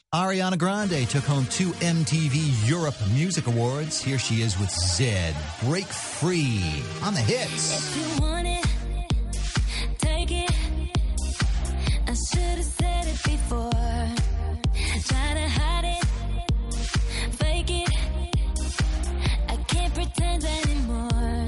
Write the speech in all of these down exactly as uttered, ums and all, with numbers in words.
Ariana Grande took home two M T V Europe Music Awards. Here she is with Zedd. Break Free on the hits. If you want it, take it. I should have said it before. Try to hide it, fake it. I can't pretend anymore.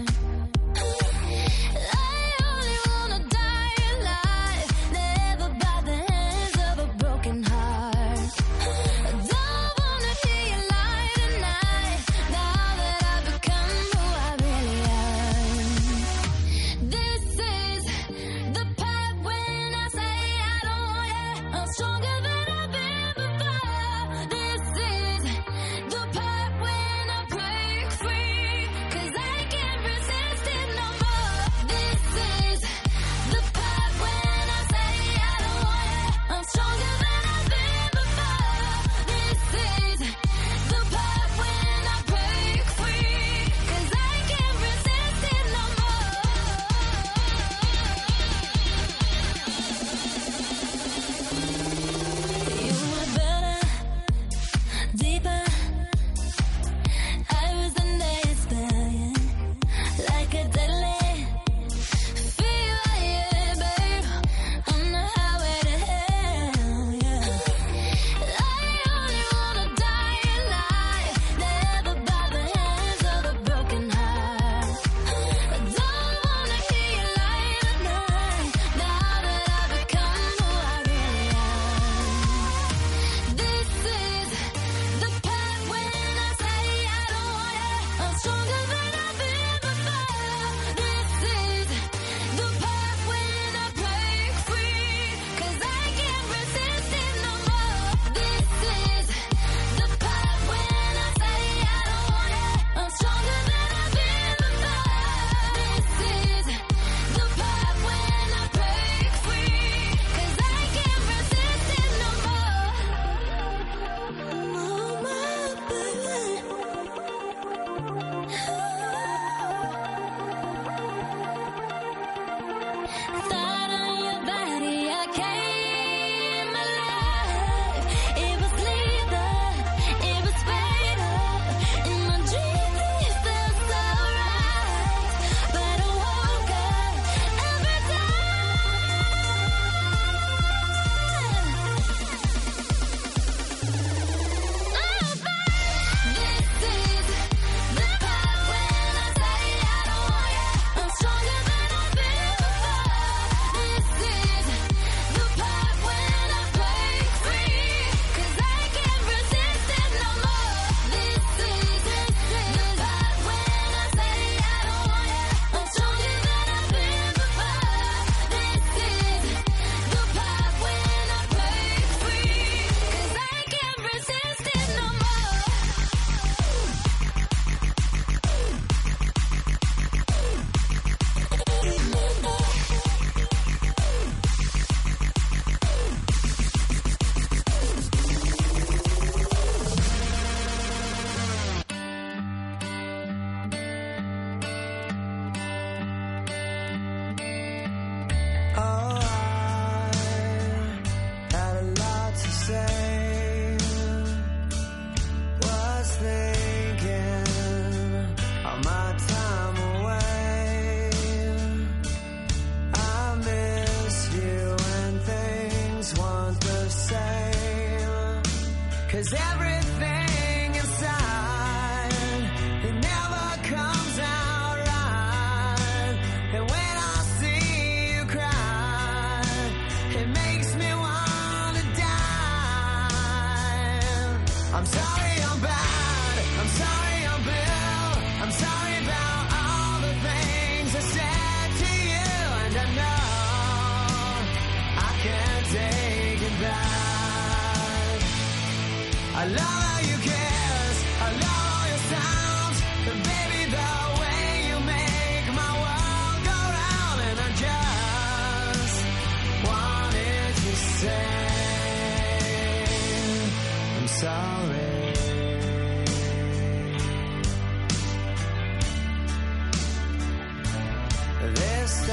This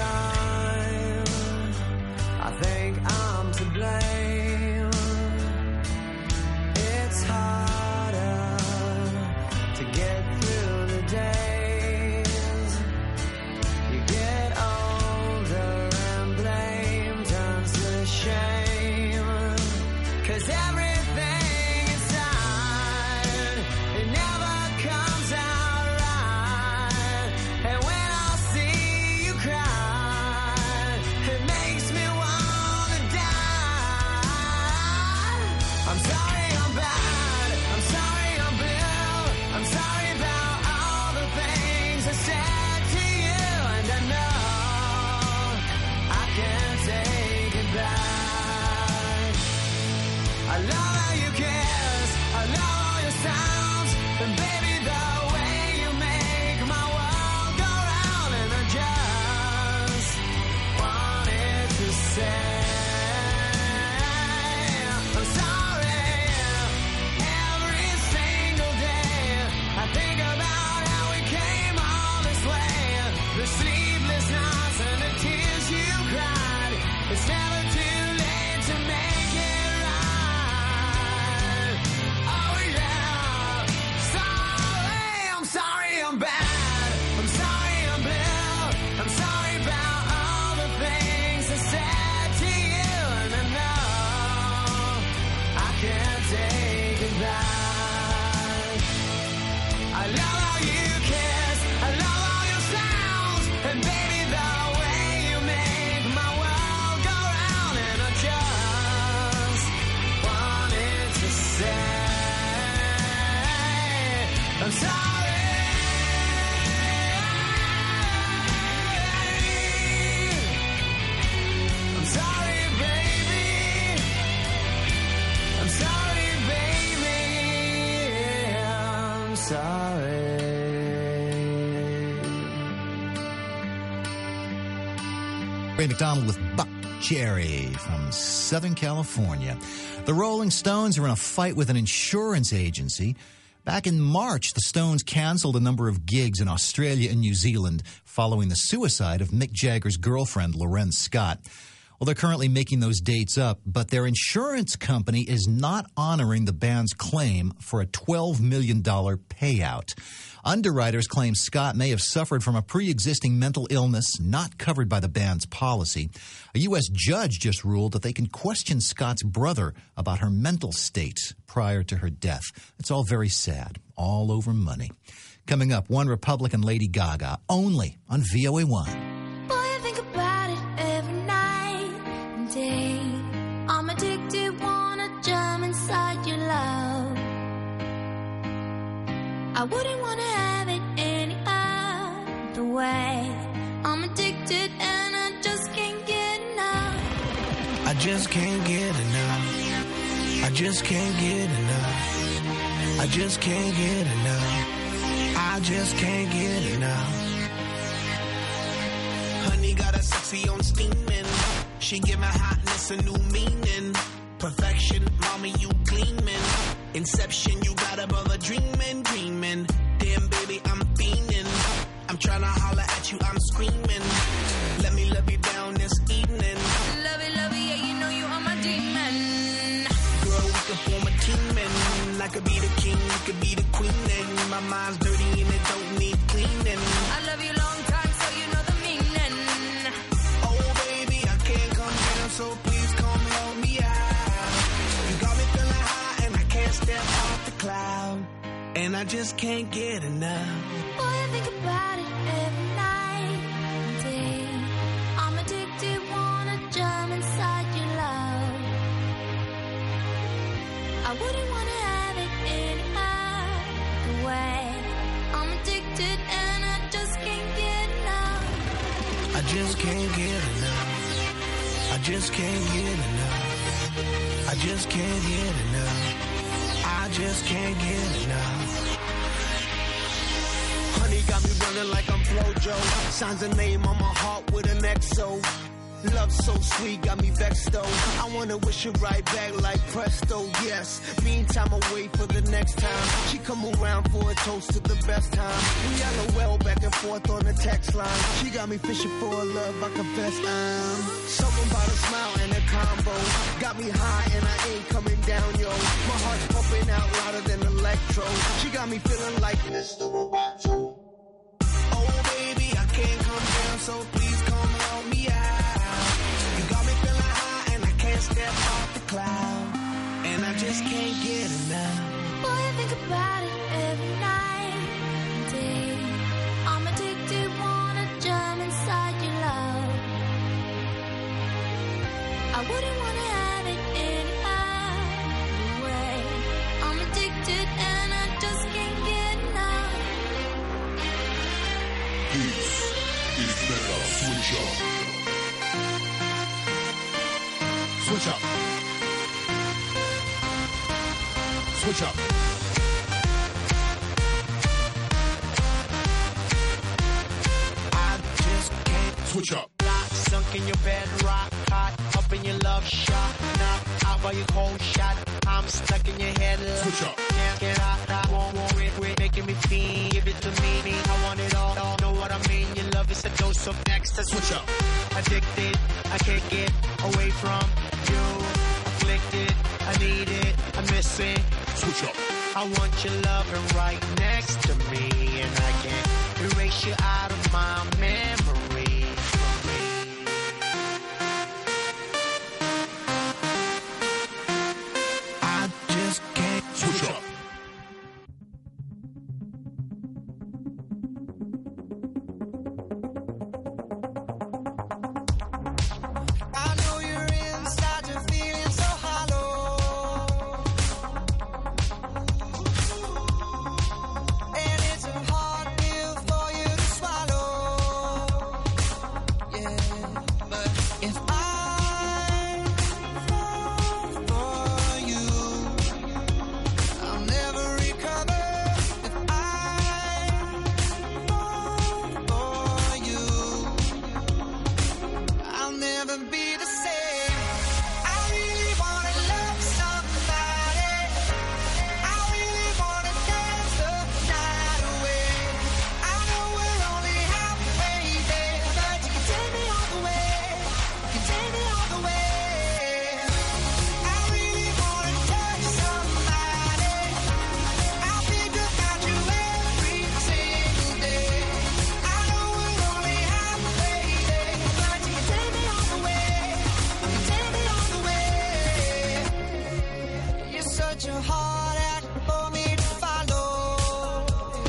time I think I'm to blame. 'cause everything inside, it never comes out right. And when I see you cry, it makes me wanna die. I'm sorry I'm bad, I'm sorry I'm blue, I'm sorry about all the things I said to you, and I know I can't take it back. I love how you kiss, I love all your sounds, and baby the way you make my world go round, and I just wanted to say I'm sorry. Every single day I think about how we came all this way, the sleepless nights and the tears you cried. It's never too late to make it right. Oh yeah. Sorry, I'm sorry I'm bad, I'm sorry I'm blue, I'm sorry about all the things I said to you, and I know I can't take it back. I love how you kiss, I love all your sounds, and baby the way you make my world go round, and I just wanted to say I'm sorry. I'm sorry, baby. I'm sorry, baby. I'm sorry. Ray McDonald with Buck Cherry from Southern California. The Rolling Stones are in a fight with an insurance agency. Back in March, the Stones canceled a number of gigs in Australia and New Zealand following the suicide of Mick Jagger's girlfriend, Loren Scott. Well, they're currently making those dates up, but their insurance company is not honoring the band's claim for a twelve million dollars payout. Underwriters claim Scott may have suffered from a pre-existing mental illness not covered by the band's policy. A U S judge just ruled that they can question Scott's brother about her mental state prior to her death. It's all very sad, all over money. Coming up, One Republican Lady Gaga, only on V O A one. Boy, I think about it every night and day. I'm addicted, wanna jump inside your love. I wouldn't wanna have it any other way. I'm addicted and I just can't get enough. I just can't get enough. I just can't get enough. I just can't get enough. I just can't get enough. Honey got a sexy on steaming. She give my hotness a new meaning. Perfection, mommy, you gleaming. Inception, you got a brother dreaming, dreaming. Damn, baby, I'm fiending. I'm trying to holler at you, I'm screaming. Let me love you down this evening. Love it, love it, yeah, you know you are my demon. Girl, we can form a team, and I could be the king, you could be the queen, and my mind's dirty and it don't need cleaning. I love you long time, so you know the meaning. Oh, baby, I can't come down, so please come help me out. You got me feeling high, and I can't step off the cloud, and I just can't get enough. Boy, I think about it every night and day. I'm addicted, wanna jump inside your love. I wouldn't wanna have it any other way. I'm addicted and I just can't get enough. I just can't get enough. I just can't get enough. I just can't get enough. I just can't get enough. Honey got me running like I'm Flojo. Signs a name on my heart with an X O. Love so sweet, got me vexed though. I wanna wish it right back like presto, yes. Meantime, I wait for the next time. She come around for a toast to the best time. We LOL back and forth on the text line. She got me fishing for a love, I confess I'm something about a smile and a combo. Got me high and I ain't coming down, yo. My heart's pumping out louder than electro. She got me feeling like Mister Roboto. Oh baby, I can't come down, so please come help me out. Step off the cloud, just can't get enough. Boy, I think about it every night and day. I'm addicted, wanna jump inside your love. I wouldn't wanna have it any other way. I'm addicted and I just can't get enough. This is Mega Switch Up. Switch up. Switch up. I just can't Switch up. lie. Sunk in your bed, rock hot, up in your love shot. Knocked out by your cold shot. I'm stuck in your head. Switch up. Can't get out, I won't want it, quit making me feel. Give it to me, I want it all. Know what I mean? Your love is a dose of ecstasy. Switch up. Addicted, I can't get away from you. Afflicted, I need it, I miss it. Switch up. I want your loving right next to me, and I can't erase you out of my memory. I just can't Switch up. I know you're inside, you're feeling so hollow. And it's a hard pill for you to swallow. Yeah, but if I fall for you, I'll never recover. If I fall for you, I'll never be the same. I really wanna love somebody. I really wanna dance the night away. I know we're only halfway there, but you can take me all the way. You can take me all the way. I really wanna touch somebody. I think about you every single day. I know we're only halfway there, but you can take me all the way. You can take me all the way. You're such a hard act for me to follow.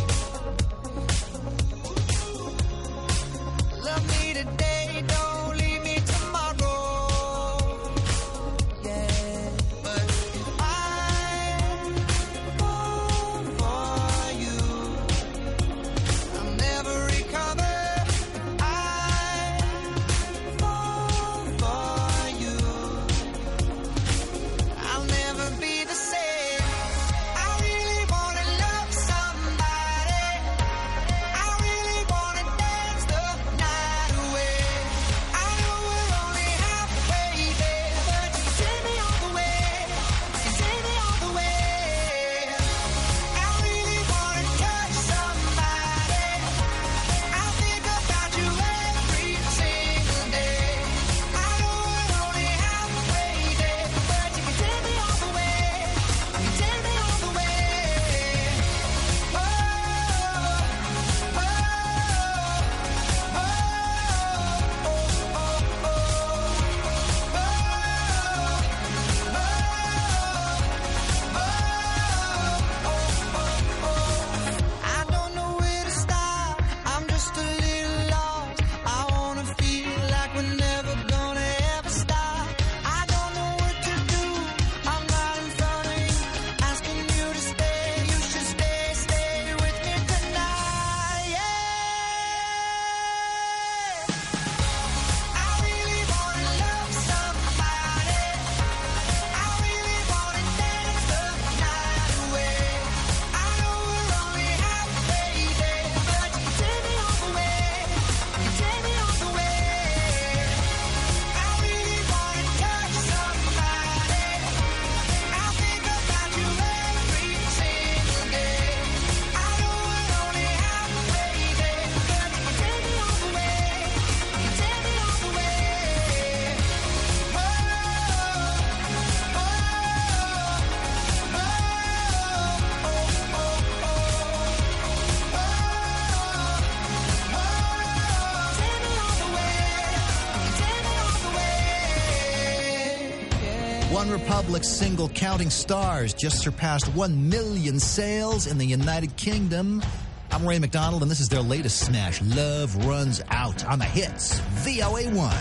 Love me today, don't leave me tomorrow. Yeah, but if I fall for you, I'll never recover. If I fall for you, I'll never be the same. Republic's single Counting Stars just surpassed one million sales in the United Kingdom. I'm Ray McDonald, and this is their latest smash, Love Runs Out, on the hits, V O A one.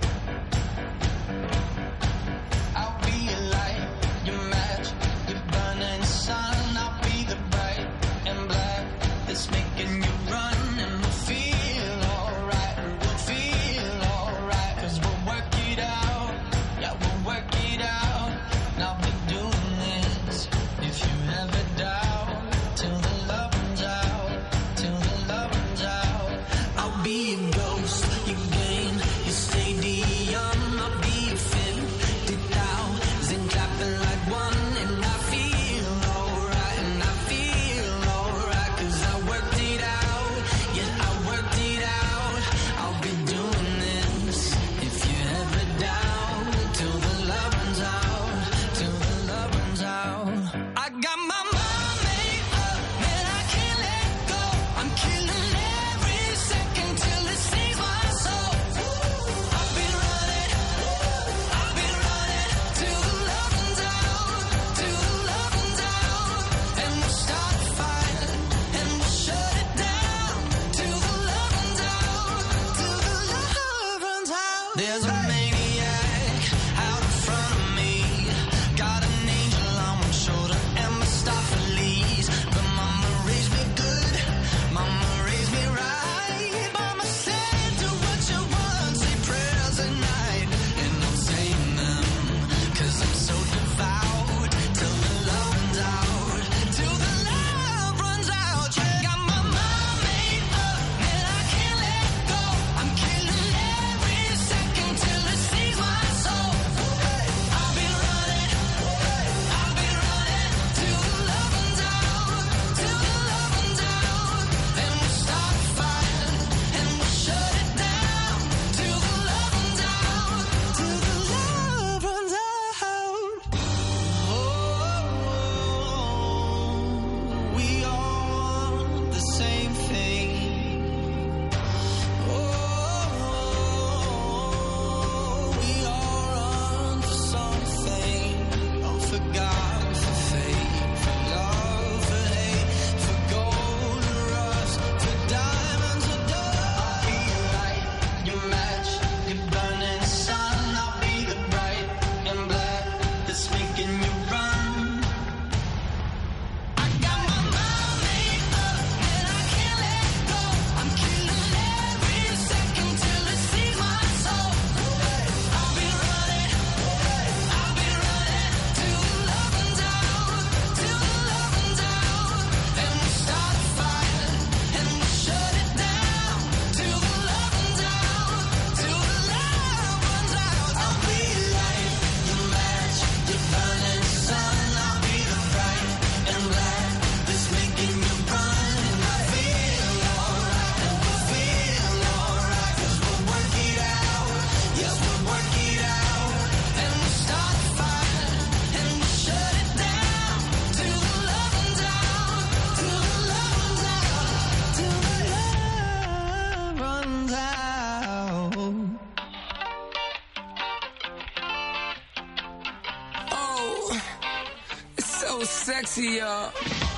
Sexy, y'all.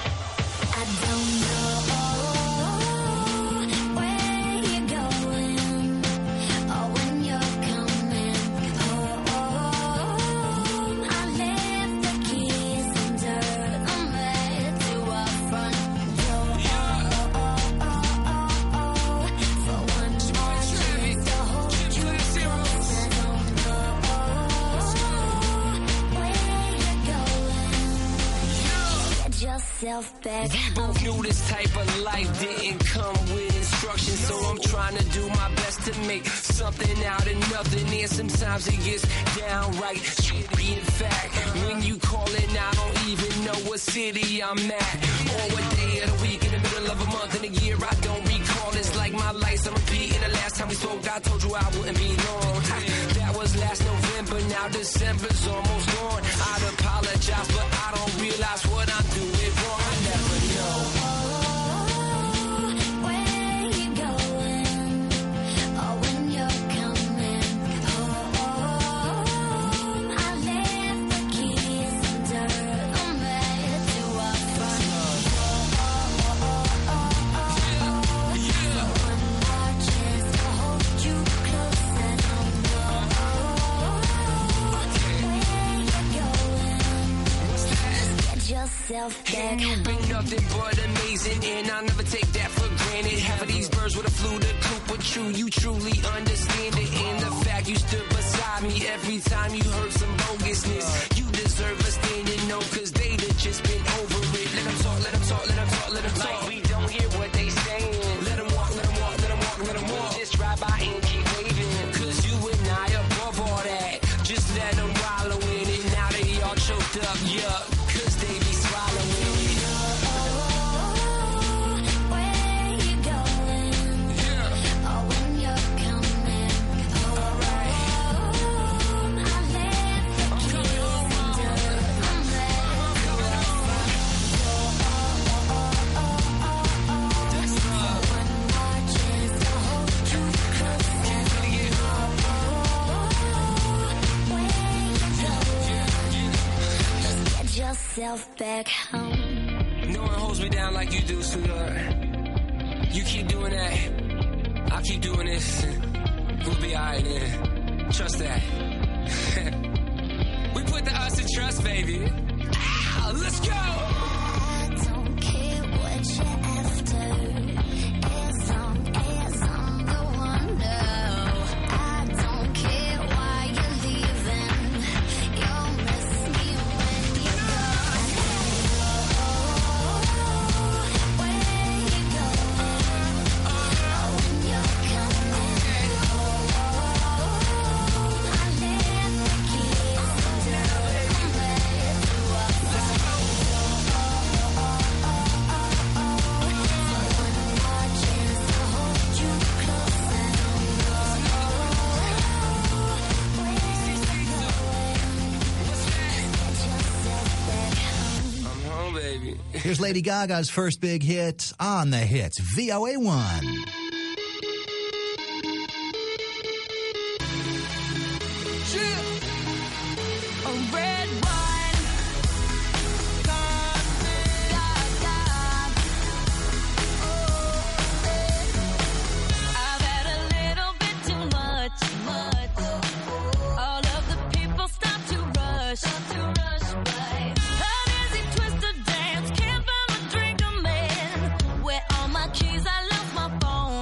I don't know where you're going or when you're coming home. I left the keys under the mat to our front door. For one more chance to hold you close. I don't know where you're going. Get yourself back. We both knew this type of life didn't come with instructions, so I'm trying to do my best to make something out of nothing. And sometimes it gets downright shitty. In fact, when you callin', I don't even know what city I'm at or what day of the week, in the middle of a month, in a year I don't recall. It's like my life's a repeat. And the last time we spoke, I told you I wouldn't be long. That was last November, now December's almost gone. I'd apologize, but I don't realize what I'm doing wrong. I never know. Where you going or when you're coming home. I left the key yourself back. And you've been nothing but amazing, and I'll never take that for granted. Half of these birds would have flew the coop, but true, you truly understand it. And the fact you stood beside me every time you heard some bogusness. You deserve a standing no, cause they'd have just been over it. Let them talk, let them talk, let them talk, let them talk. Like we don't hear what they saying. Let them walk, let them walk, let them walk, let them walk. Just drive by and keep waving, cause you and I above all that. Just let them wallow in it. Now they all choked up, yup, cause they be swallowing it. Where you going? Yeah. Oh, when you're coming home. I live the keys under Get yourself back home. No one holds me down like you do, sweetheart. You keep doing that, I'll keep doing this. We'll be alright then. Trust that. We put the us in trust, baby. Ow, let's go! I don't care what you're after, as long as I'm the one. No, I don't care why you're leaving. You'll miss me when you go. Where you going? Oh, when you're coming home. I live the keys I'm home, baby. Here's Lady Gaga's first big hit on the hits, V O A one. A red wine. God, God, God. I've had a little bit too much, much. All of the people stop to rush, stop to rush by. How does he twist a dance? Can't find a drink, a man. Where all my keys? I lost my phone.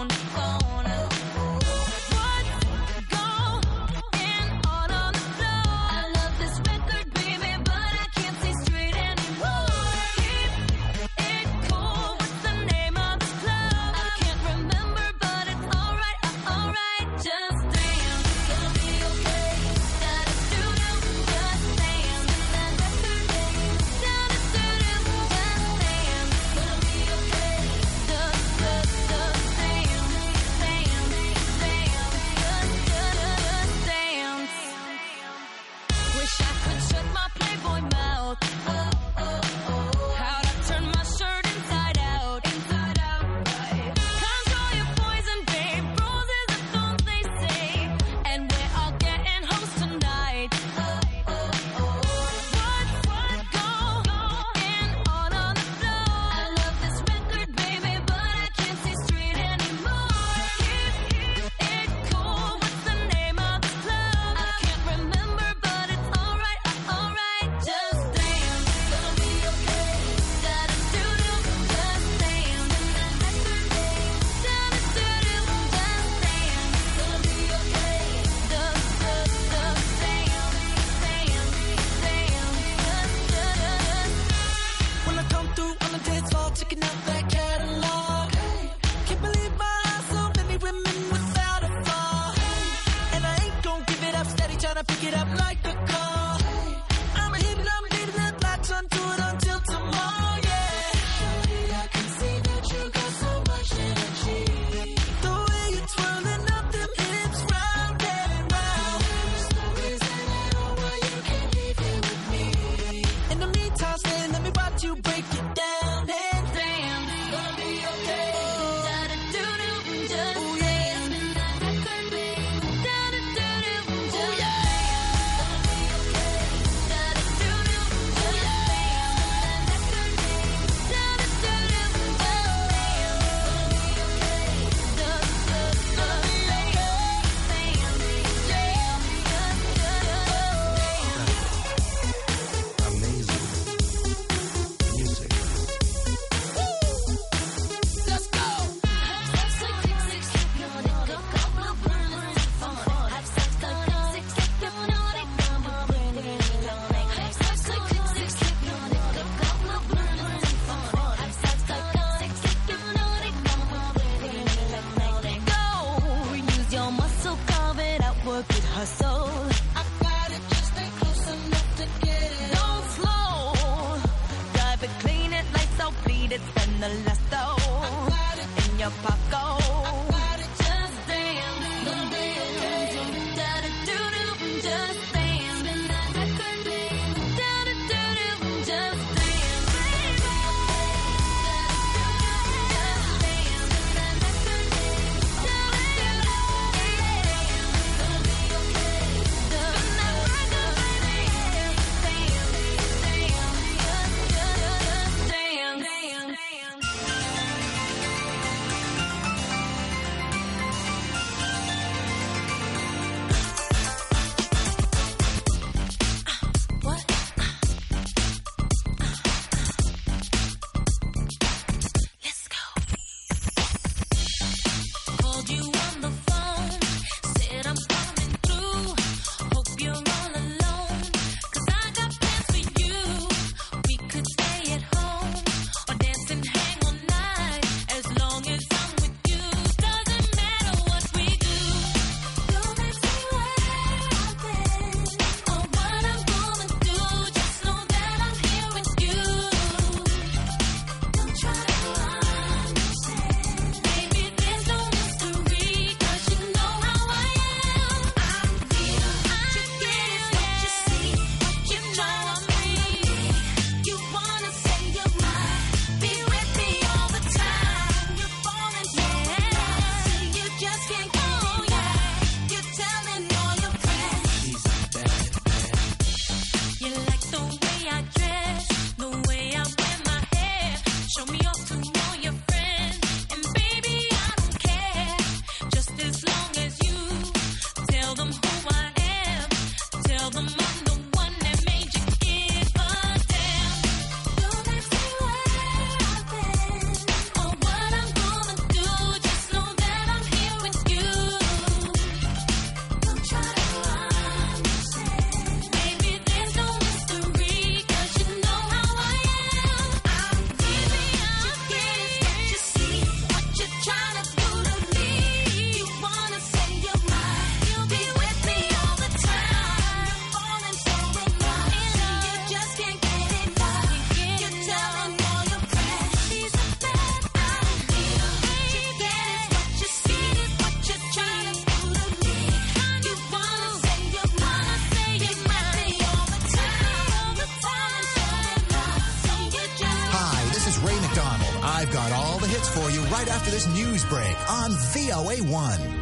Ray McDonald. I've got all the hits for you right after this news break on V O A one.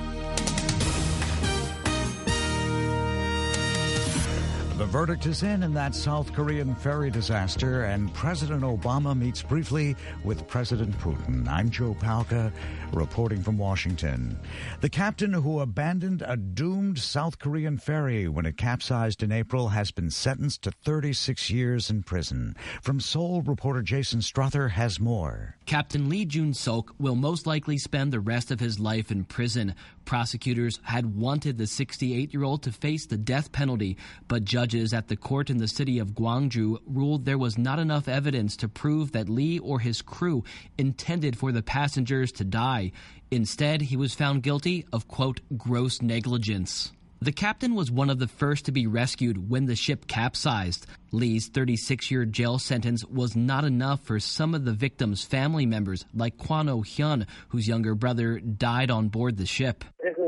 The verdict is in in that South Korean ferry disaster, and President Obama meets briefly with President Putin. I'm Joe Palca, reporting from Washington. The captain who abandoned a doomed South Korean ferry when it capsized in April has been sentenced to thirty-six years in prison. From Seoul, reporter Jason Strother has more. Captain Lee Jun-sok will most likely spend the rest of his life in prison. Prosecutors had wanted the sixty-eight-year-old to face the death penalty, but judges at the court in the city of Gwangju ruled there was not enough evidence to prove that Lee or his crew intended for the passengers to die. Instead, he was found guilty of, quote, gross negligence. The captain was one of the first to be rescued when the ship capsized. Lee's thirty-six-year jail sentence was not enough for some of the victims' family members, like Kwon Oh-hyun, whose younger brother died on board the ship.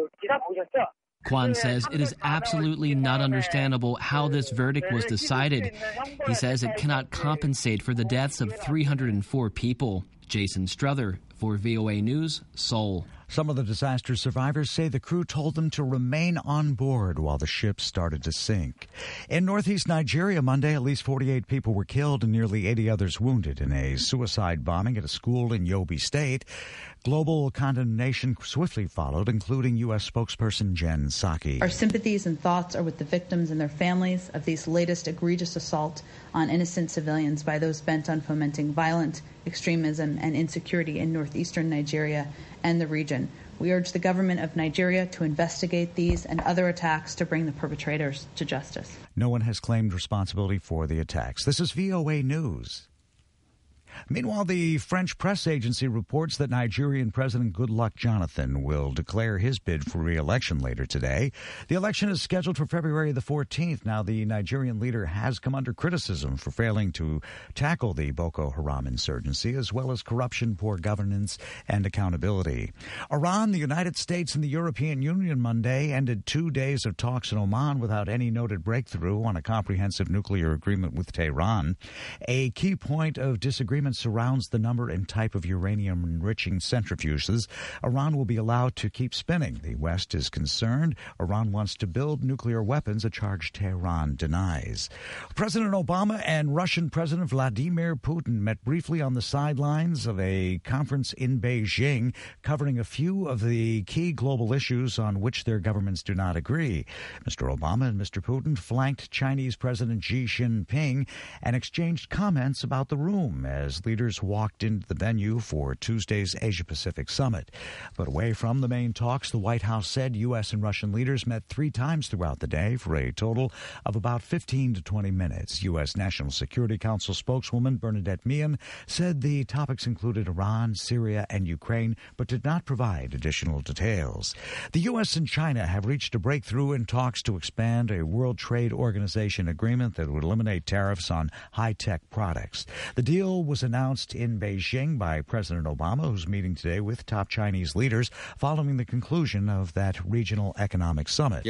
Kwon says it is absolutely not understandable how this verdict was decided. He says it cannot compensate for the deaths of three hundred four people. Jason Strother for V O A News, Seoul. Some of the disaster survivors say the crew told them to remain on board while the ship started to sink. In northeast Nigeria Monday, at least forty-eight people were killed and nearly eighty others wounded in a suicide bombing at a school in Yobe State. Global condemnation swiftly followed, including U S spokesperson Jen Psaki. Our sympathies and thoughts are with the victims and their families of these latest egregious assault on innocent civilians by those bent on fomenting violent extremism and insecurity in northeastern Nigeria and the region. We urge the government of Nigeria to investigate these and other attacks to bring the perpetrators to justice. No one has claimed responsibility for the attacks. This is V O A News. Meanwhile, the French press agency reports that Nigerian President Goodluck Jonathan will declare his bid for re-election later today. The election is scheduled for February the fourteenth. Now, the Nigerian leader has come under criticism for failing to tackle the Boko Haram insurgency, as well as corruption, poor governance, and accountability. Iran, the United States, and the European Union Monday ended two days of talks in Oman without any noted breakthrough on a comprehensive nuclear agreement with Tehran. A key point of disagreement surrounds the number and type of uranium-enriching centrifuges Iran will be allowed to keep spinning. The West is concerned Iran wants to build nuclear weapons, a charge Tehran denies. President Obama and Russian President Vladimir Putin met briefly on the sidelines of a conference in Beijing, covering a few of the key global issues on which their governments do not agree. Mister Obama and Mister Putin flanked Chinese President Xi Jinping and exchanged comments about the room as leaders walked into the venue for Tuesday's Asia-Pacific Summit. But away from the main talks, the White House said U S and Russian leaders met three times throughout the day for a total of about fifteen to twenty minutes. U S National Security Council spokeswoman Bernadette Meehan said the topics included Iran, Syria, and Ukraine, but did not provide additional details. The U S and China have reached a breakthrough in talks to expand a World Trade Organization agreement that would eliminate tariffs on high-tech products. The deal was announced in Beijing by President Obama, who's meeting today with top Chinese leaders following the conclusion of that regional economic summit.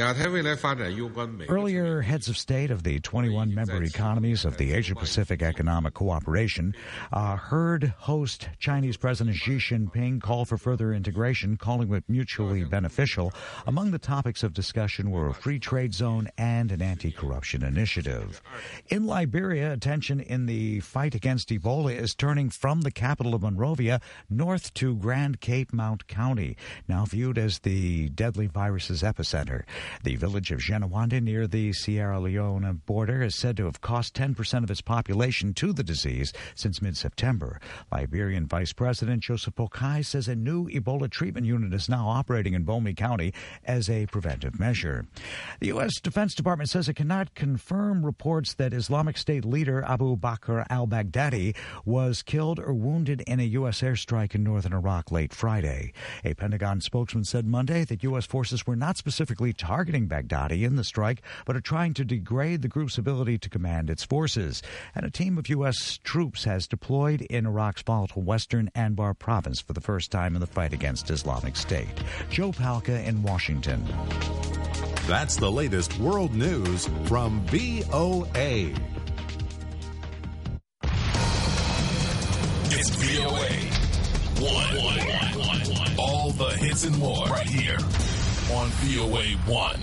Earlier, heads of state of the twenty-one member economies of the Asia-Pacific Economic Cooperation uh, heard host Chinese President Xi Jinping call for further integration, calling it mutually beneficial. Among the topics of discussion were a free trade zone and an anti-corruption initiative. In Liberia, attention in the fight against Ebola is turning from the capital of Monrovia north to Grand Cape Mount County, now viewed as the deadly virus's epicenter. The village of Genawanda near the Sierra Leone border is said to have cost ten percent of its population to the disease since mid-September. Liberian Vice President Joseph Boakai says a new Ebola treatment unit is now operating in Bomi County as a preventive measure. The U S Defense Department says it cannot confirm reports that Islamic State leader Abu Bakr al-Baghdadi was killed or wounded in a U S airstrike in northern Iraq late Friday. A Pentagon spokesman said Monday that U S forces were not specifically targeting Baghdadi in the strike, but are trying to degrade the group's ability to command its forces. And a team of U S troops has deployed in Iraq's volatile western Anbar province for the first time in the fight against Islamic State. Joe Palca in Washington. That's the latest world news from V O A. It's V O A one. One, one, one, one. All the hits and more right here on V O A one.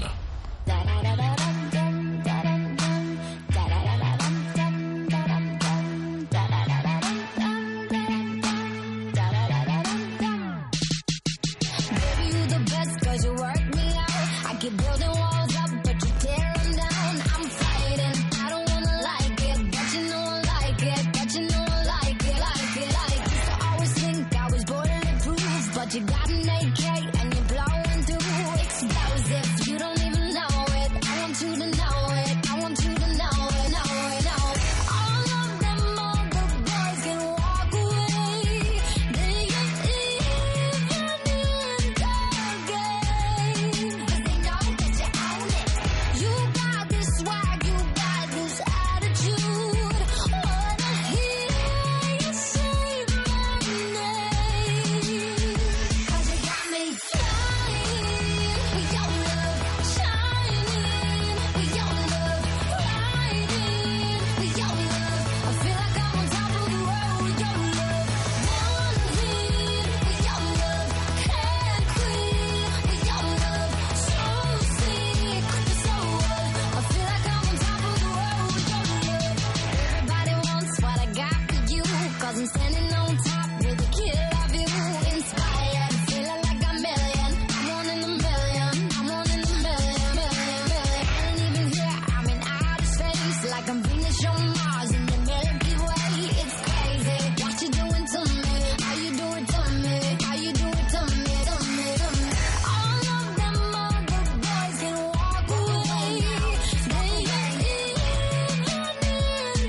Baby, you the best 'cause you work me out. I keep building walls up, but you tear them down. I'm fighting, I don't wanna like it, but you know I like it, but you know I like it, like it, like it. Used to always think I was bulletproof, but you got an A K and you're blowing through explosive. You don't even know it. I want you to know it. I want you to know it, know it, know it. All of them other boys can walk away. They get even in the game. 'Cause they know that you own it. You got this swag, you got this attitude. Wanna hear you say my name. 'Cause you got me flying with your love, shining with your love, riding with your love. I feel like I'm on top of the world with your love. One hit with your love, can't quit with your love. So sick, so what? I feel like I'm on top of the world with your love. Everybody wants what I got for you, 'cause I'm standing on top with a killer view. Inspired, feeling like a million. I'm one in a million. I'm one in a million, million, million. I ain't even here, I'm in outer space. Like I'm Venus, you're Mars in the Milky Way. It's crazy what you doing to me. How you do it to me. How you do it to me, to me, to me. All of them other boys can walk away. They get even in the game.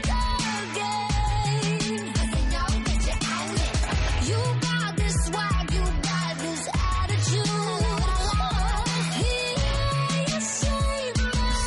'Cause they know that you own it. You got this swag, you got this attitude. Wanna hear you say my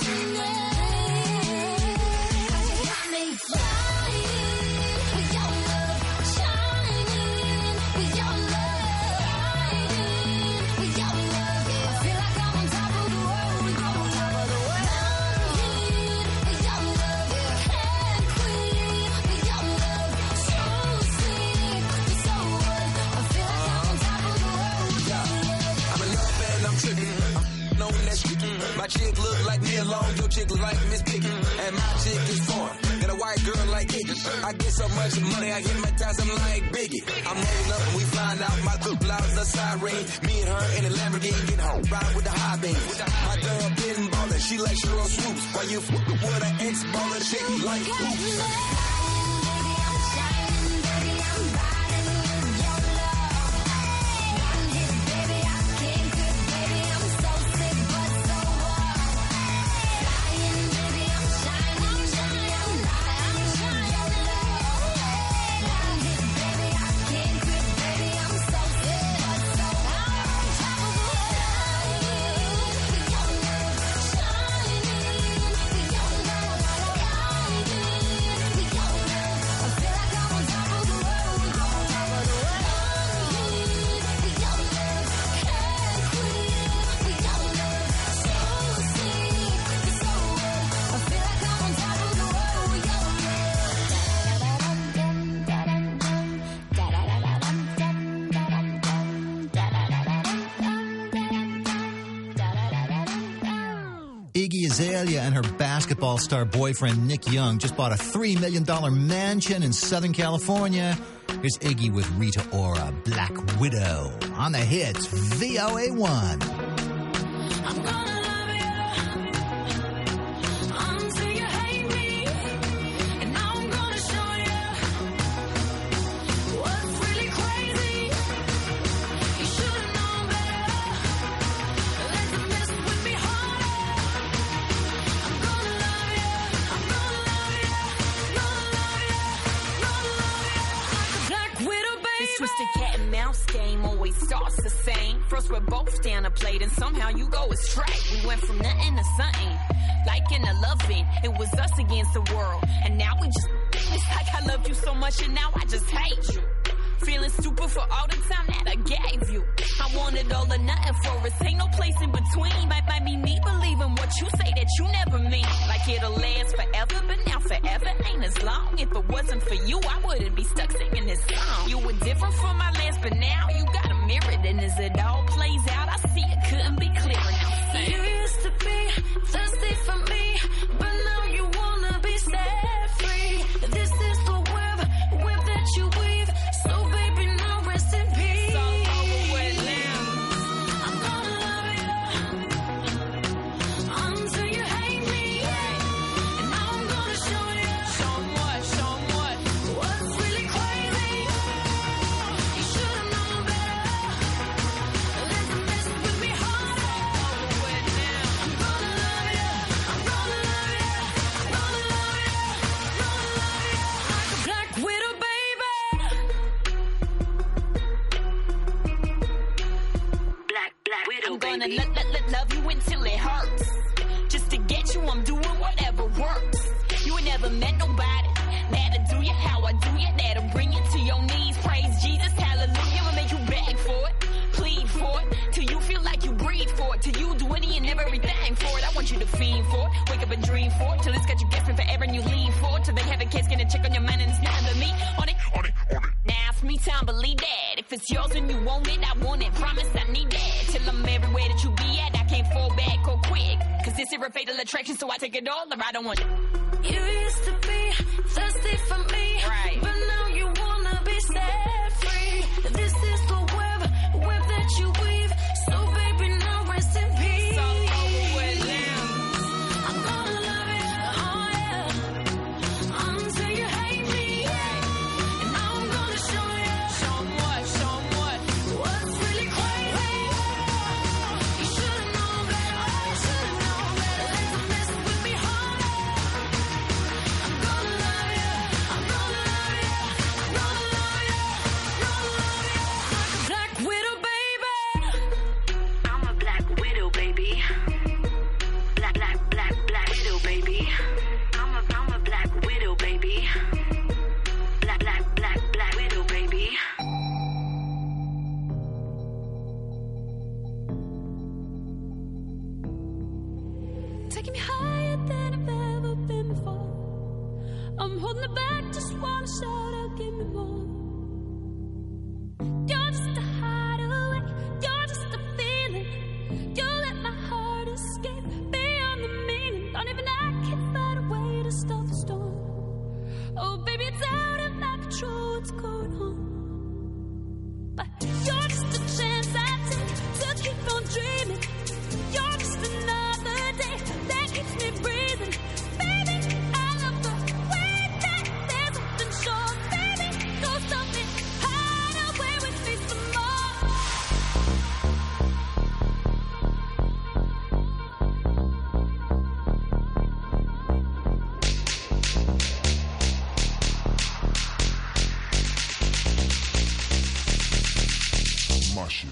name. 'Cause you got me flying with your love, shining with your love, riding with your love. I feel like I'm on top of the world with your love. One hit with your love, can't quit with your love. So sick, so what? I feel like I'm on top of the world with your love. I'm in love and I'm tripping. I'm knowing that shit. My chick look like me alone, your chick look like Miss Piggy. And my chick is foreign. Got a white girl like Iggy. I get so much money, I hypnotize them like Biggie. I'm rolling up and we flying out. My good blouse the siren. Me and her in a Lamborghini get home. Ride with the high beam. My girl been ballin', she like she on swoops. While you f with an ex-baller chick like whoops. Baby, I'm shining, baby, I'm riding with your love. One hit, baby, I can't quit, baby, I'm so sick, but so what? Flying, baby, I'm shining, baby, I'm riding with your love. One hit, baby, I can't quit, baby, I'm so sick, but so what? On top of the world with your love, shining with your love, riding with your love. I feel like I'm on top of the world with your love. One hit with your love, can't quit with your love. So sick, so what? I feel like I'm on top of the world with your Iggy Azalea and her basketball star boyfriend Nick Young just bought a three million dollars mansion in Southern California. Here's Iggy with Rita Ora, Black Widow, on the hits, V O A one. I'm gonna love you until you hate me, and I'm gonna show you what's really crazy. You should've known better than to mess with me harder. I'm gonna love you, I'm gonna love you, gonna love you, gonna love you like a Black Widow, baby. This twisted cat and mouse game always starts the same. First we're both down a plate and somehow you go astray. We went from nothing to something, like in a loving. It was us against the world, and now we just, it's like I loved you so much and now I just hate you. Feeling stupid for all the time that I gave you. I wanted all or nothing for us, ain't no place in between. Might, might be me believing what you say that you never mean. Like it'll last forever, but now forever ain't as long. If it wasn't for you, I wouldn't be stuck singing on this song. You were different from my last, but now you got a mirror. And as it all plays out, I see it couldn't be clearer. Now sing. You used to be thirsty for me, but now you wanna be set free. This is the web, web that you weave. So baby, now rest in peace. It's all over with now. I'm gonna love you until you hate me. And now I'm gonna show you. Show 'em what, show 'em what. What's really crazy? You should've known better than to mess with me harder. Over with now. I'm gonna love you. I'm gonna love you. I'm gonna love you. I'm gonna love you like a black widow, baby. Black, black widow, I'm gonna let, let, let love you until it hurts. Just to get you, I'm doing whatever works. You ain't never met nobody that'll do you how I do you, that'll bring you to your knees. Praise Jesus, hallelujah, will make you beg for it, plead for it, till you feel like you breathe for it, till you do any and everything for it. I want you to fiend for it, wake up and dream for it, till it's got you guessing forever and you lean for it, till they have a case, get a check on your mind and it's not to me. On it, on it, on it. Now it's me time, believe that. If it's yours and you want it, I want it. Promise I need that. Till I'm everywhere that you be at, I can't fall back or quick. Cause this is a fatal attraction, so I take it all or I don't want it. You used to be thirsty for me, Right. but now you wanna be set free. This is the web, web that you weave. So baby, now rest in peace. It's all over with now. I'm gonna love you, oh yeah, until you hate me. And now I'm gonna show you. Show 'em what, show 'em what. What's really crazy? You should've known better. You should've known better than to mess with me harder. I'm gonna love you. I'm gonna love you. I'm gonna love you. I'm gonna love you like a black widow, baby. I'm a black widow, baby. Black, black, black, black widow, baby. I'm a, I'm a black widow, baby. Black, black, black, black widow, baby. Taking me higher than I've ever been before. I'm holding it back, just wanna shout out, give me more. You're just a hideaway, you're just a feeling. You let my heart escape beyond the meaning. Don't even I can find a way to stop the storm. Oh baby, it's out of my control what's going on. But you're just a chance I take to keep on dreaming. You're just another day that keeps me breathing. Baby, I love the way that there's something short. Baby, go stop it, hide away with me some more. My shit.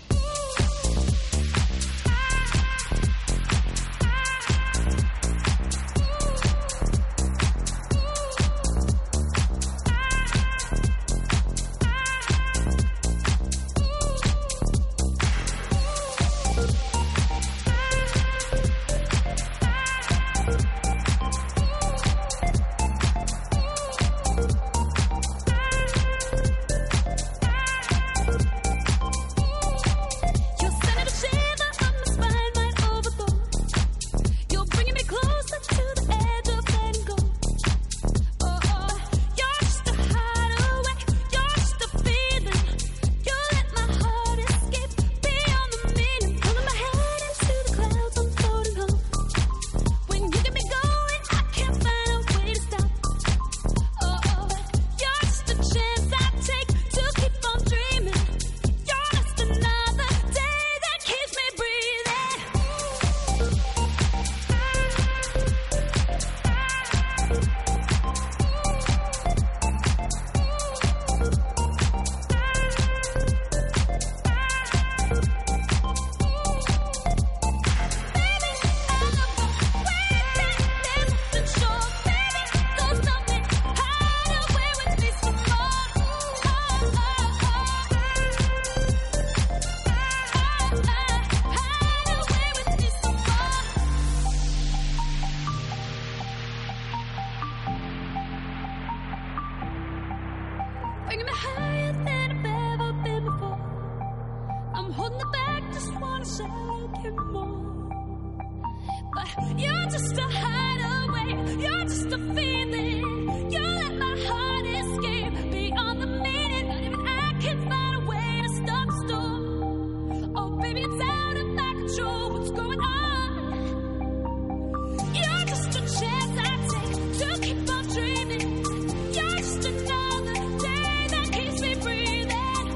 bringing me higher than I've ever been before. I'm holding it back, just wanna say you more. But you're just a hideaway, you're just a feeling. You let my heart escape beyond the meaning. Not even I can find a way to stop the storm. Oh, baby, it's out of my control. What's going on? You're just a chance I take to keep on dreaming. You're just another day that keeps me breathing.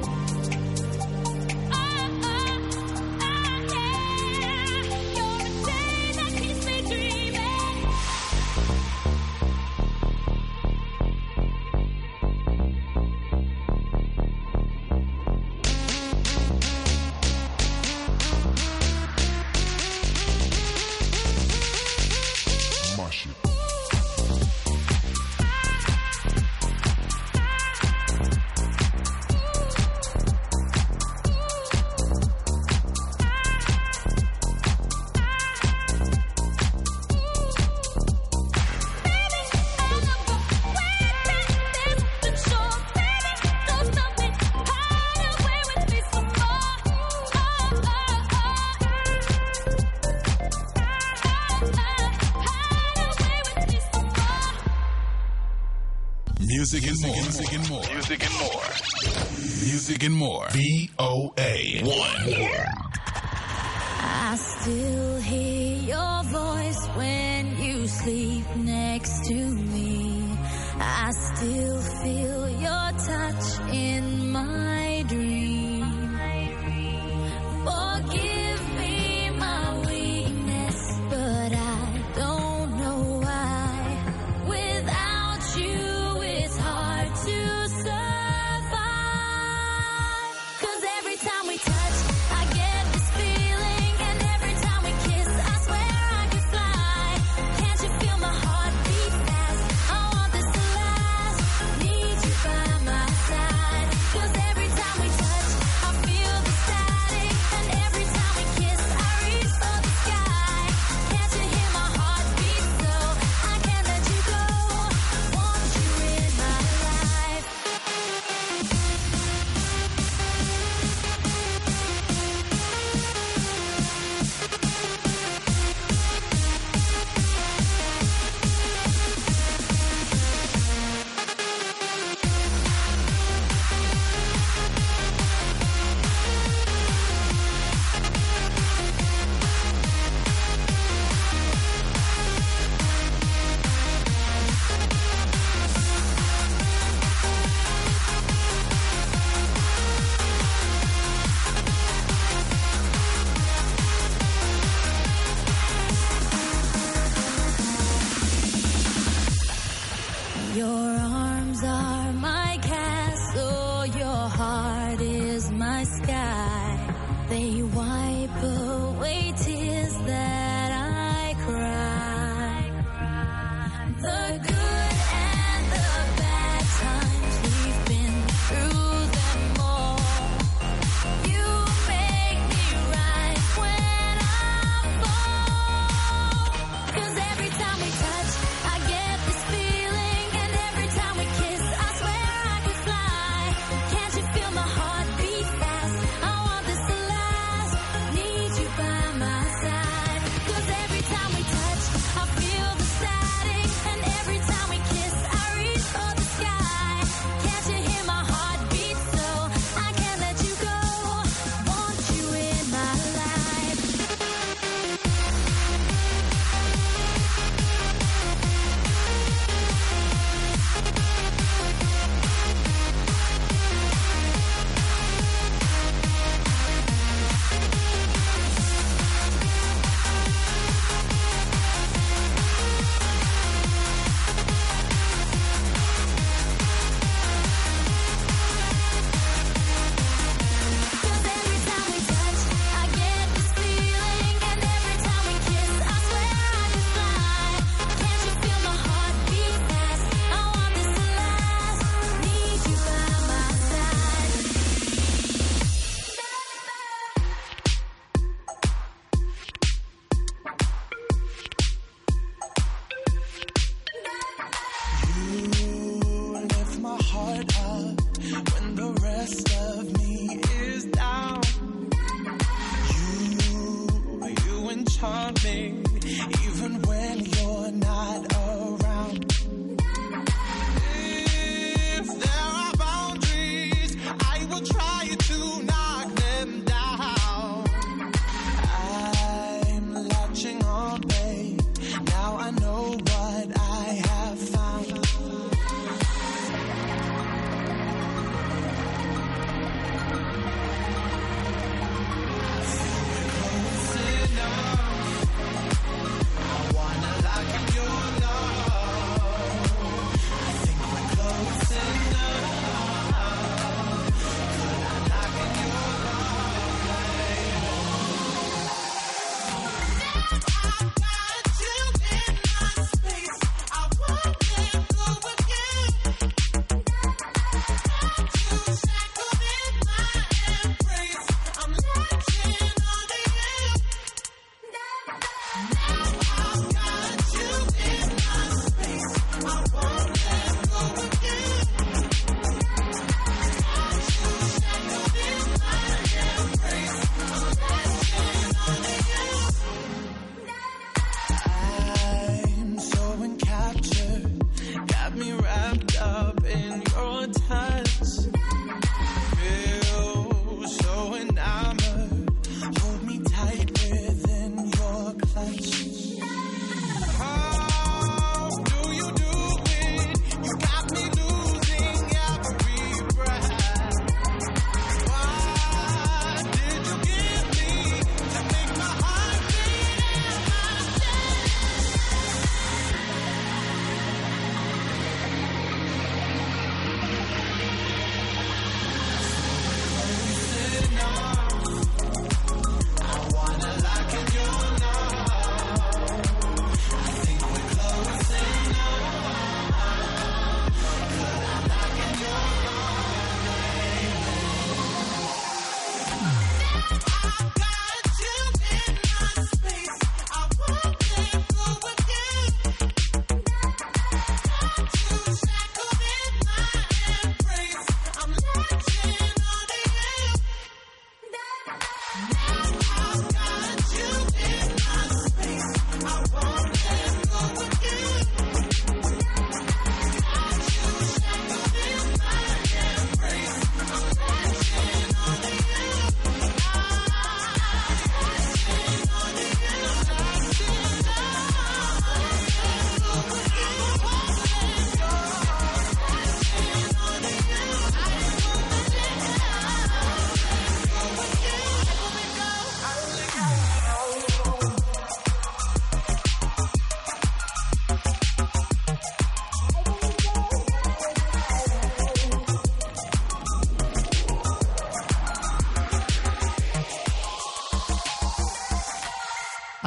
Oh, oh, oh, yeah. You're a day that keeps me dreaming. Mashi. Music and more. Music and more. Music and more. Music and more. V O A one. I still hear your voice when you sleep next to me. I still feel your touch in my dream. Forgive me my weakness, but I don't know why. Without you, it's hard to survive. 'Cause every time we touch, I get this feeling. And every time we kiss, I swear I could fly. Can't you feel my heart beat fast? I want this to last. Need you by my side.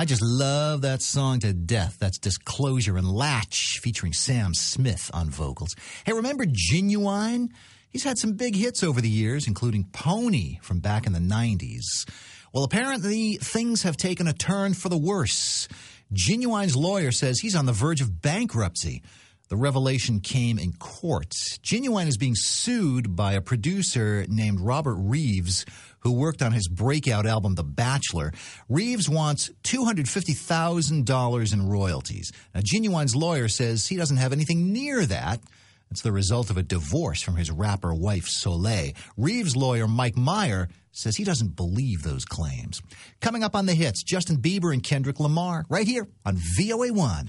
I just love that song to death. That's Disclosure and Latch featuring Sam Smith on vocals. Hey, remember Genuine? He's had some big hits over the years, including Pony from back in the nineties. Well, apparently things have taken a turn for the worse. Genuine's lawyer says he's on the verge of bankruptcy. The revelation came in court. Genuine is being sued by a producer named Robert Reeves, who worked on his breakout album, The Bachelor. Reeves wants two hundred fifty thousand dollars in royalties. Now, Genuine's lawyer says he doesn't have anything near that. It's the result of a divorce from his rapper wife, Soleil. Reeves' lawyer, Mike Meyer, says he doesn't believe those claims. Coming up on the hits, Justin Bieber and Kendrick Lamar, right here on V O A one.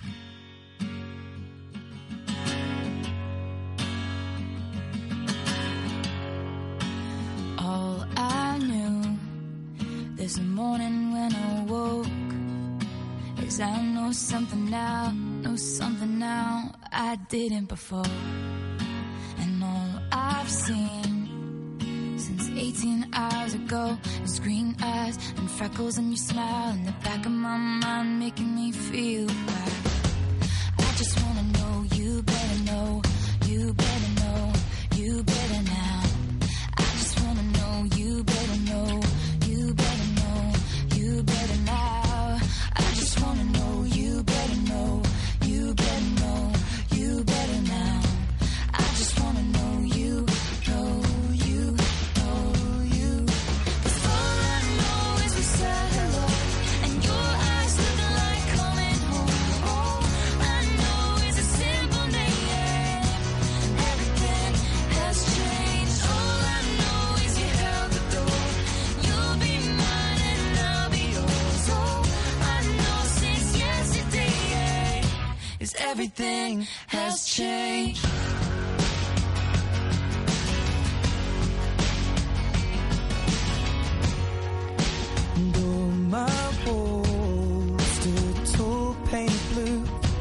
All I knew this morning when I woke is I know something now, know something now I didn't before. And all I've seen since eighteen hours ago is green eyes and freckles and your smile in the back of my mind making me feel bad. I just wanna know you better know, you better know, you better now. I just wanna know you better know, you better know, you better now. I just wanna know you better know, you better know, you better now. I just wanna know you, know you, know you. 'Cause all I know is we said hello, and your eyes looking like coming home. All I know is a simple name. Everything has changed. All I know is you held the door. You'll be mine and I'll be yours. All I know since yesterday is everything has changed. And all my walls stood tall, painted blue.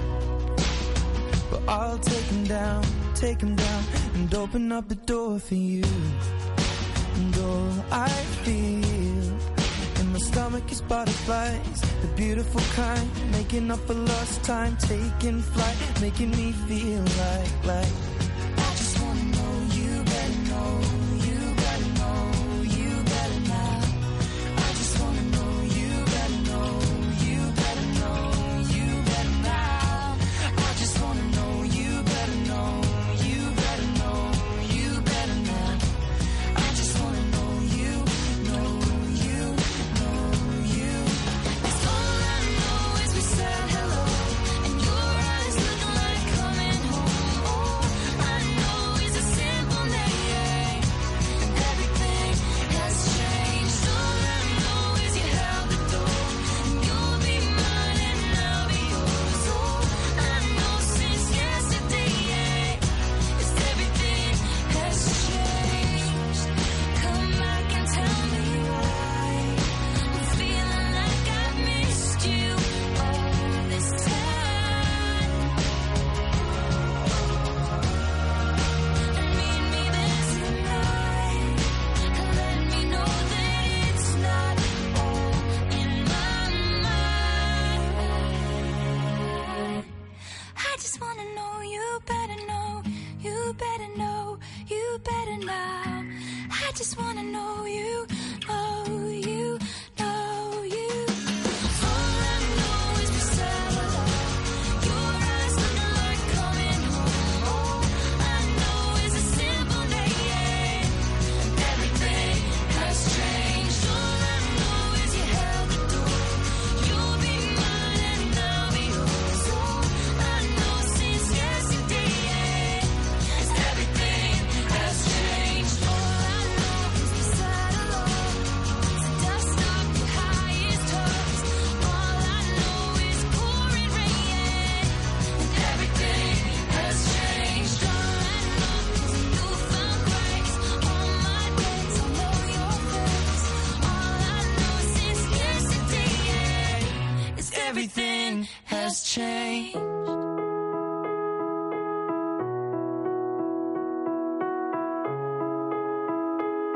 But I'll take them down, take them down, and open up the door for you. And all I feel in my stomach is butterflies, the beautiful kind, making up for lost time, taking flight, making me feel like, like. I just wanna know you better know, you better know, you better now. I just wanna know you better know, you better know, you better now. I just wanna know you better know, you better know, you better now. I just wanna know you, know you, know you. 'Cause all I know is we said hello, and your eyes looking like coming home. All I know is a simple name, and everything has changed. All I know is you held the door, and you'll be mine and I'll be yours. All I know since yesterday is everything has changed. Come back and tell me why I'm feeling like I've missed you all this time. And meet me there tonight, and let me know that it's not all in my mind. I just wanna know you better know, you better know, you better now. I just wanna know you, know you, know you. All I know is we said hello. Your eyes looking like coming home. All I know is a simple name. Everything has changed. All I know is you held the door. You'll be mine and I'll be yours. All I know since yesterday is everything has changed. All I know is we said hello. To dust off your highest hopes. All I know is pouring rain, and everything has changed. All I know is newfound grace. On my days, I know your face. All I know since yesterday is everything has changed.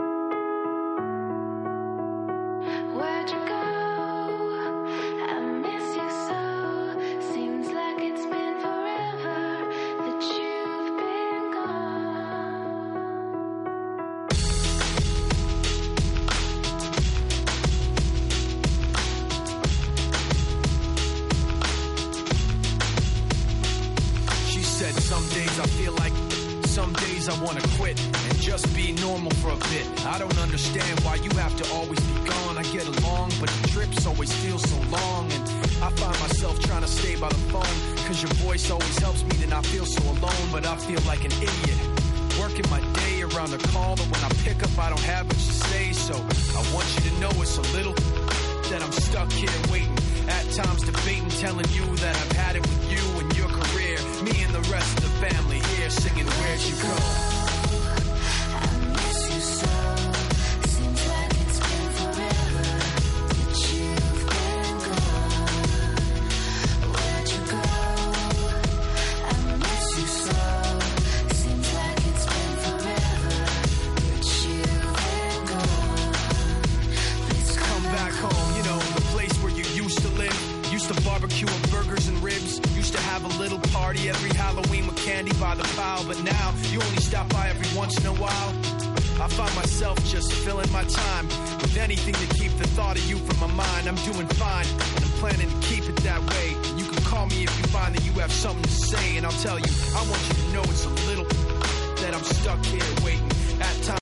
Where'd you go? I a bit. I don't understand why you have to always be gone. I get along, but the trips always feel so long. And I find myself trying to stay by the phone, cause your voice always helps me to not feel so alone. But I feel like an idiot, working my day around a call that when I pick up I don't have much to say. So I want you to know it's a little that I'm stuck here waiting, at times debating, telling you that I've had it with you and your career. Me and the rest of the family here singing Where'd You Go? Barbecue and burgers and ribs. Used to have a little party every Halloween with candy by the pile. But now you only stop by every once in a while. I find myself just filling my time with anything to keep the thought of you from my mind. I'm doing fine and I'm planning to keep it that way. You can call me if you find that you have something to say, and I'll tell you, I want you to know it's a little that I'm stuck here waiting at times.